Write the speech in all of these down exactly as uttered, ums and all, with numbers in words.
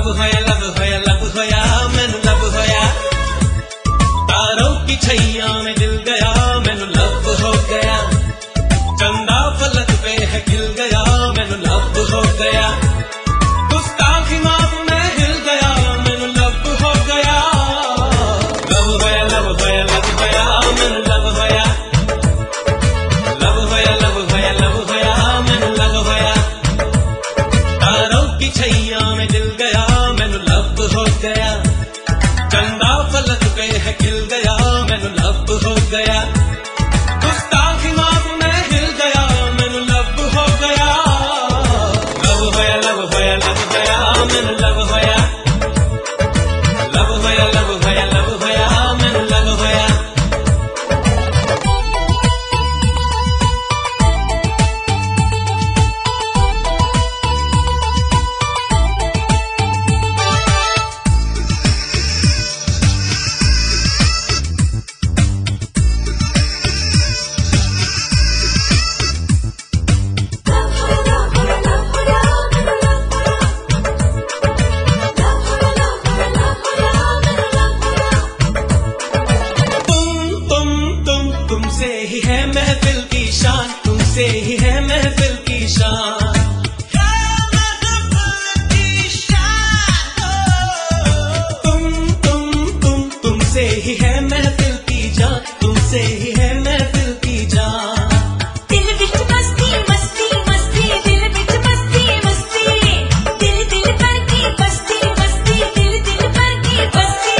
लब होया लब होया लब होया मैनू लब होया तारों की छैया में दिल गया मैनू लब हो गया चंदा फलक पे है खिल गया मैनू लब हो गया गुस्ताखी माफ में हिल गया मैनू लब हो गया लब होया लब होया लब होया मैनू लब होया लब होया लब होया लब होया मैनू लब होया तारों की छैया में दिल गया मैनू लब हो गया चंदा फलक पे है खिल गया मैनू लब हो गया गुस्ताखी माफ में हिल गया मैनू लब हो गया लब होया लब होया लब होया मैनू लब होया लब होया लब होया लब होया मैनू लब होया तुमसे ही है महफिल की शान तुमसे ही है महफिल की शान तुम तुम तुम तुमसे ही है महफिल की जान तुमसे ही है महफिल की जान दिल विच मस्ती मस्ती मस्ती दिल विच मस्ती मस्ती दिल दिल पर की बस्ती बस्ती दिल दिल पर की बस्ती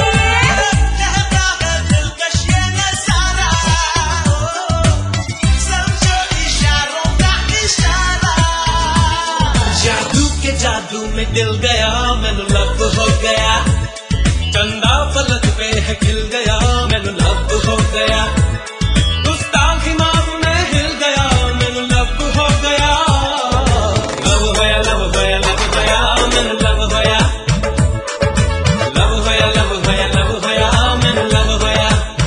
जादू में दिल गया मैनू लब हो गया चंदा फलक पे है खिल गया मैनू लब हो गया गुस्ताखी माफ में हिल गया मैनू लब हो गया लब होया लब होया लब होया मैनू लब होया लब होया लब होया लब होया मैनू लब होया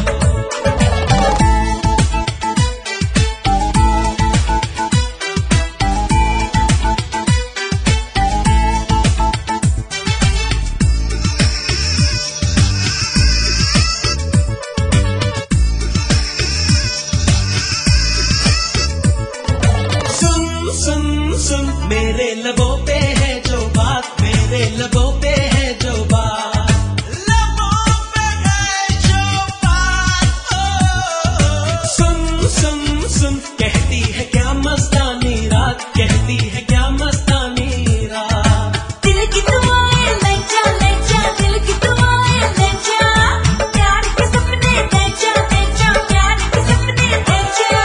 सुन सुन मेरे लबों पे है जो बात मेरे लबों पे है जो बात लबों पे है जो बात ओ। सुन सुन सुन कहती है क्या मस्तानी रात कहती है क्या मस्तानी रात दिल की दुआएं ले जा ले जा दिल की दुआएं ले जा प्यार के सपने ले जा ले जा प्यार के सपने ले जा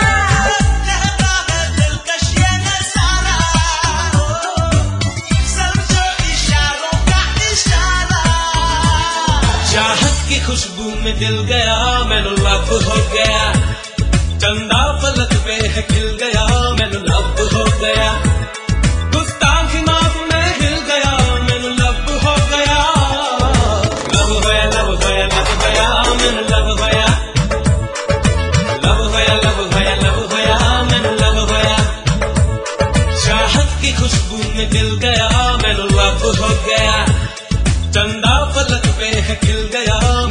चाहत की खुशबू में दिल गया मैनू लब हो गया चंदा फलक पे है खिल गया मैनू लब हो गया गुस्ताखी माफ में हिल गया मैनू लब हो गया लब होया लब होया लब होया मैनू लब होया लब होया लब होया लब होया मैनू लब होया चाहत की खुशबू में दिल गया मैनू लब हो गया चंदा फलक पे है खिल गया